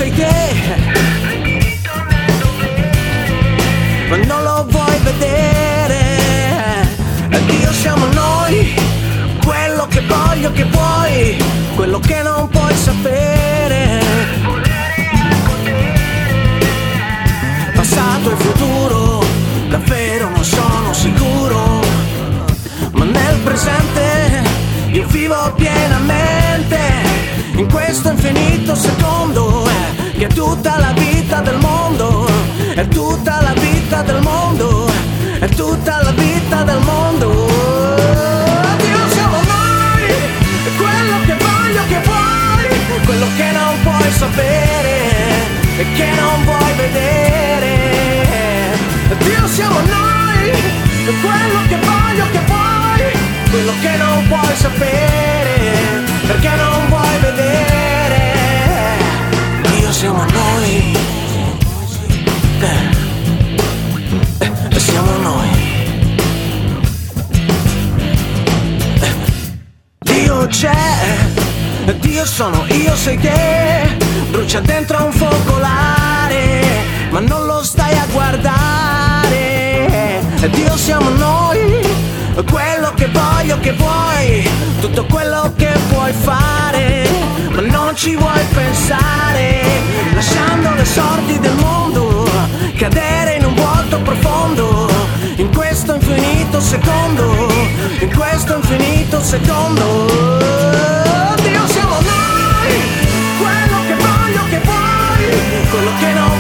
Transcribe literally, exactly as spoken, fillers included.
sei te, ma non lo vuoi vedere. Dio siamo noi, quello che voglio che vuoi, quello che non puoi sapere. Passato e futuro, davvero non sono sicuro, ma nel presente io vivo pienamente, in questo infinito secondo, eh, che è tutta la vita del mondo, è tutta la vita del mondo, è tutta la vita del mondo. Dio siamo noi, quello che voglio che vuoi, quello che non puoi sapere e che non vuoi vedere. Dio siamo noi, quello che voglio che vuoi, quello che non puoi sapere perché non vuoi vedere. Dio siamo noi, eh, eh, siamo noi. eh, Dio c'è, Dio sono io, sei te, brucia dentro un focolare ma non lo stai a guardare. Dio siamo noi, quello che voglio che vuoi, tutto quello che puoi fare, ma non ci vuoi pensare, lasciando le sorti del mondo cadere in un vuoto profondo, in questo infinito secondo, in questo infinito secondo. Dio siamo noi, quello che voglio che vuoi, quello che non